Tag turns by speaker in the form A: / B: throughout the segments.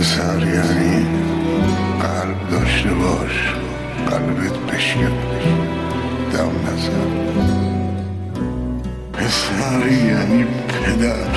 A: پسر یعنی قلب داشته باش، قلبت بشکن، دم نزن. پسر یعنی پدر،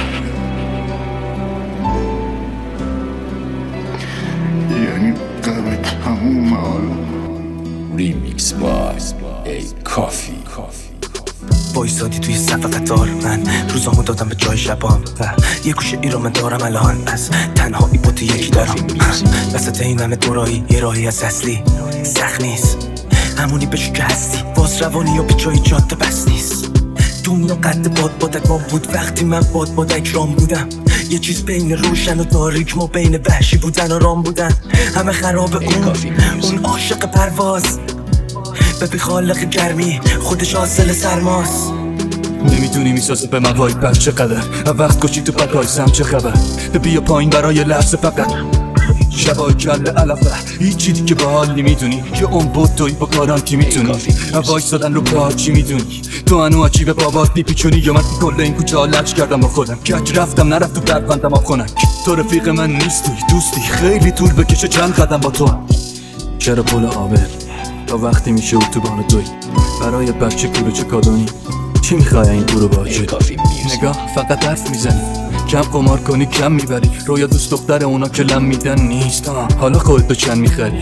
A: یعنی قلب تموم عالم.
B: ریمیکس بای ای کافی.
C: وایسادی توی صف قطار، من روزامو دادم به جای شبام و یه گوشه ای رو من دارم الان، از تنهایی بوتی یکی دارم وسط این همه دورایی. یه راهی از اصلی سخت نیست، همونی بشو که هستی، باز روانی یا به جای جاده بس نیست. دنیا قد بادبادکام بود وقتی من بادبادک رام بودم. یه چیز بین روشن و تاریک، ما بین وحشی بودن و رام بودن. همه خراب اون عاشق پرواز به بی خالق گرمی، خودش حاصل سرماست.
D: نمیدونی میسازه به من وای بر چقدر وقت کشی تو پکایسم چه خبر. بیا پایین برای لحظه فقط شبای کل علفه، هیچی دیگه به حال نمیدونی که اون بود توی با کارانتی میتونی وایسادن رو کار چی میدونی. تو هنو عجیبه بابات میپیچونی یا من کل این کوچه ها لچ کردم با خودم. کج رفتم نرفت تو بربندم آب خونک. تو رفیق من نیستی دوستی، خیلی طول بکشه چند قدم با تو. چرا پل آبر تا وقتی میشه اتوبان دوی برای بچه کلوچه کادونی. چی میخوای این برو باجه نگاه فقط حرف میزنی، کم قمار کنی کم میبری. رویا دوست دختر اونا که لم میدن نیست، حالا خودتو چند میخری.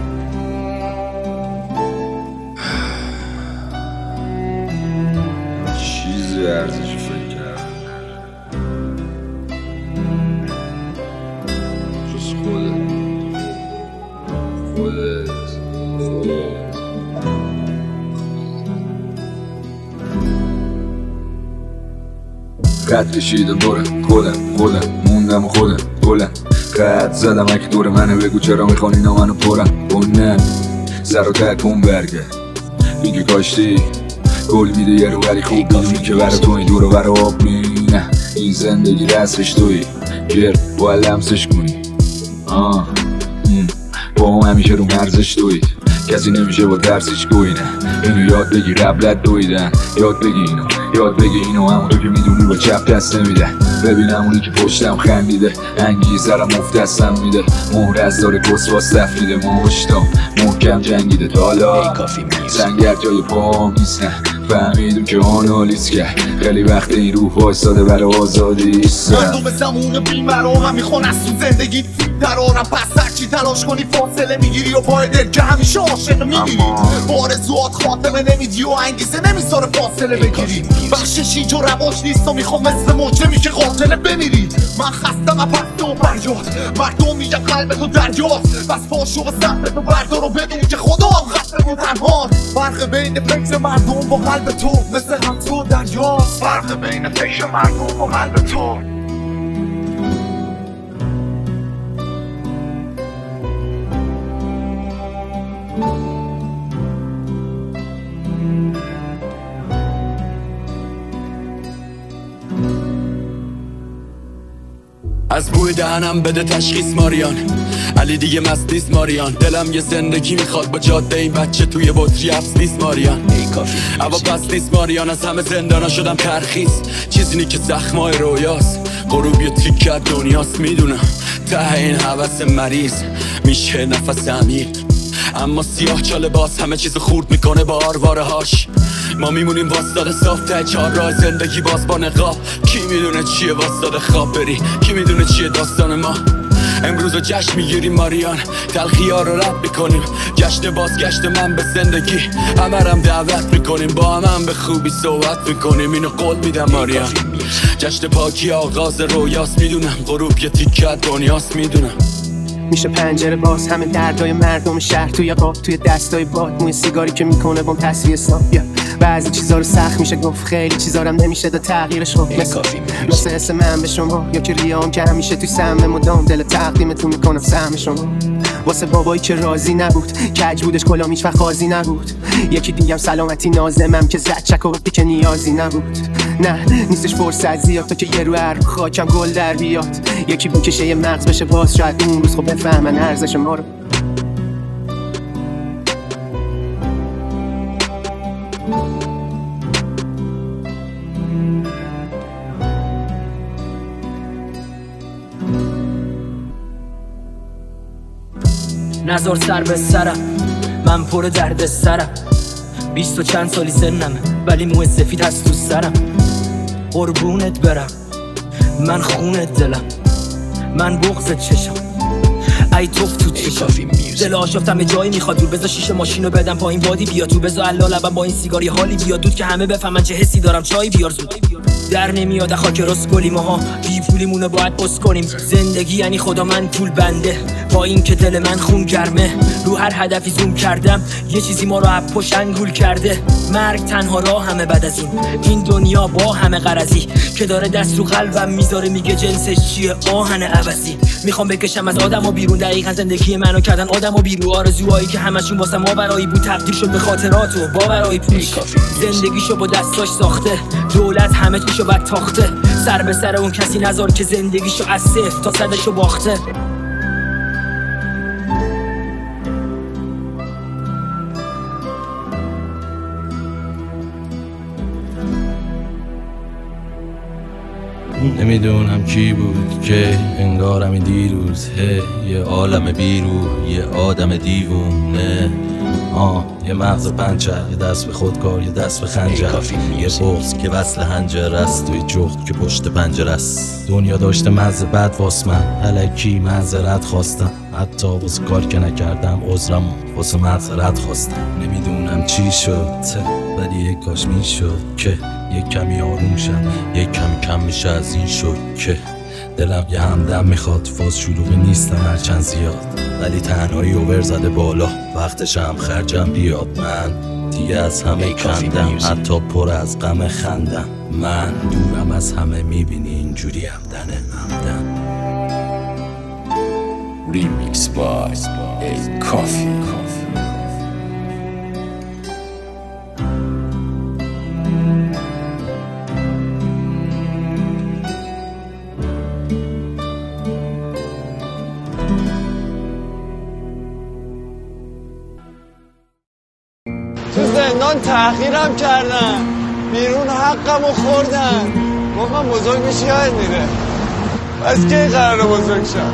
E: چیزی ارزش فکر کرد جز خودت قد کشیدم دوره خودم موندم و خودم گلم. قد زدم اگه دور منه بگو چرا میخوان اینا منو پرم. بونم سر و تکون برگه میگه کاشتی گل میده یه رو ولی خوب میدونی که برا تو این دور و برا آب نه. این زندگی رسمش توی گر باید لمسش کنی. با هم همیشه رو مرزش توی کسی نمیشه با درسش گوینه. اینو یاد بگی قبلت دویدن، یاد بگی اینو همونطور که میدونی با چپ دست نمیده. ببینم اونی که پشتم خندیده انگیزرم افت دستم میده. مهر از داره کس باز تفریده، مشتم محکم جنگیده. تا حالا سنگر جای پام نیست نه، فهمیدون که آنالیز کرد خیلی وقت این روح وایستاده برای آزادی ایست.
F: من تو به زمون بیمرارم میخوان از تو زندگی درارم، پس هرچی تلاش کنی فاصله میگیری و پای دل که همیشه عاشق میگیری. بارزوات خاتمه نمیدی و انگیزه نمیذاره فاصله بگیری. بخششی جو رواش نیست و میخوام مثل مجرمی که قاتله بمیری. من خستم پست و فریاد، مردم میگن قلب تو دریاست، بس پاشو و سمت تو بردار و بدون که خدا هم خسته و تنهاست. فرق بین فکر مردم با قلب تو مثل هم تو دریاست. فرق بین فکر مردم و قلب تو.
D: از بوی دهنم بده تشخیص ماریان، علی دیگه مست نیست ماریان. دلم یه زندگی میخواد با جاده این بچه توی بطری حبس نیست ماریان. اما پس نیست ماریان، از همه زندانا شدم ترخیص. چیزی نی که زخمای رویاست، غروب یه تیکه دنیاست. میدونم ته این حوث مریض میشه نفس عمیق، اما سیاه چاله باز همه چیز خورد میکنه با آرواره هاش. ما میمونیم واسطاده صاف ته چهار راه زندگی باز با نقاب. کی میدونه چیه واسطاده خواب بری، کی میدونه چیه داستان ما. امروز رو جشن میگیریم ماریان، تلخی ها رو رد میکنیم. جشن بازگشت من به زندگی، همرم دعوت میکنیم. با هم به خوبی صحبت میکنیم، اینو قول میدم ماریان. جشن پاکی آغاز رویاست، میدونم غروب یه تیکه دنیاست. میدونم
C: میشه پنجره باز همه دردای مردم شهر توی قاب، توی دستای باد موی سیگاری که میکنه بام تصویر صاف. بعضی چیزا رو سخت میشه گفت، خیلی چیزا رو نمیشه دا تغییرش رو. مثل حس من به شما یا که ریام که همیشه توی سهم مدام دل تقدیمتون میکنم سهم شما. واسه بابایی که راضی نبود، کج بودش کلام هیچ وقت قاضی نبود. یکی دیگم سلامتی نازمم که زد چک و وقتی که نیازی نبود. نه نیستش فرصت زیاد تا که یه رو هر خاکم گل در بیاد. یکی بکشه یه مغز بشه باز، شاید اون روز خب بفهمن ارزش ما رو.
G: نزار سر به سرم، من پر درد سرم. 20 و چند سالی سنمه ولی موی سفید هست تو سرم. قربونت برم من خونت دلم، من بغضت چشم ای توف تو چشم. دل آشفتم جایی میخواد دور، بذار شیشه ماشینو بدم پایین بادی بیا تو، بذار الا لبم با این سیگاری حالی بیاد دود که همه بفهمن چه حسی دارم. چای بیار زود در نمیاد خاک رسکلی، ماها بی پولیمونو باید بس کنیم. زندگی یعنی خدا من پول بنده، با این که دل من خون گرمه. رو هر هدفی زوم کردم یه چیزی ما رو از پشت انگول کرده. مرگ تنها راه همه بعد از این دنیا با همه غرضی که داره دست رو قلبم میذاره میگه جنسش چیه آهن عوضی. میخوام بکشم از آدمو بیرون، دقیقاً زندگی منو کردن آدمو بیرون. آرزوهایی که همشون واسه ما برایی بود تبدیل شد به خاطرات و باورای پوش. زندگیشو با دستاش ساخته، دولت همه چیشو بد تاخته. سر به سر اون کسی نذار که زندگیشو از صفر تا صدشو باخته.
H: نمیدونم کی بود که انگارم دیروز یه عالم بیروح، یه آدم دیوونه. یه مغز پنچر، یه دست به خودکار، یه دست به خنجر، یه بغض که وصل هنجر است و یه جغد که پشت پنجره است. دنیا داشته مزه بد واس من، الکی معذرت خواستم. حتی واسه کار که نکردم عذرم واسه معذرت خواستم. نمیدونم چی شد ولی یک کاش میشد که یک کمی آروم شم، یک کمی کم میشه از این شد که دلم یه همدم میخواد. فاز شلوغی نیستم هرچند زیاد ولی تنهایی اوور زده بالا، وقتشم خرجم بیاد. من دیگه از همه کندم، حتی پر از غم خندم. من دورم از همه میبینی اینجوری همدن همدن.
B: Remix by A Coffee.
I: تو زندان تحقیرم کردن، بیرون حقمو خوردن. گفت من بزرگ میشی یاد میره. پس کی قراره بزرگ شم؟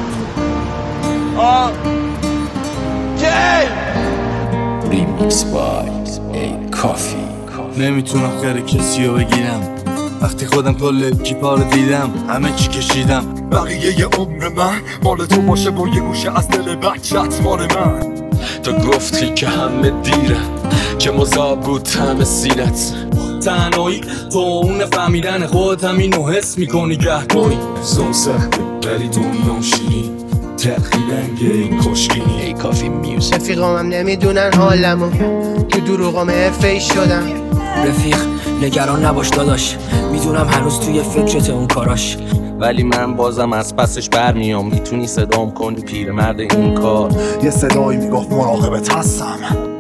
I: کی؟
B: Remix by A Coffee.
J: نمیتونم خیر کسی رو بگیرم وقتی خودم کل کیپا رو دیدم، همه چی کشیدم.
K: بقیه عمر من مال تو باشه با یه گوشه از دل بچت مال من.
D: تو گفتی که همه دیره، که مذاب بود تم سینت.
J: تنهایی تو اون فهمیدن خودت هم اینو حس میکنی گهگاهی.
K: زون سخته ولی دنیا شیرین، تقریبنگه این کشکینی.
B: A Coffee Music.
C: رفیقامم نمیدونن حالمو، تو دروغام حرفه‌ای شدم.
G: رفیق نگران نباش داداش، میدونم هنوز توی فکرت اون کاراش،
J: ولی من بازم از پسش برمیام. میتونی صدام کنی پیرمرد این کار.
F: یه صدایی میگفت مراقبت هستم،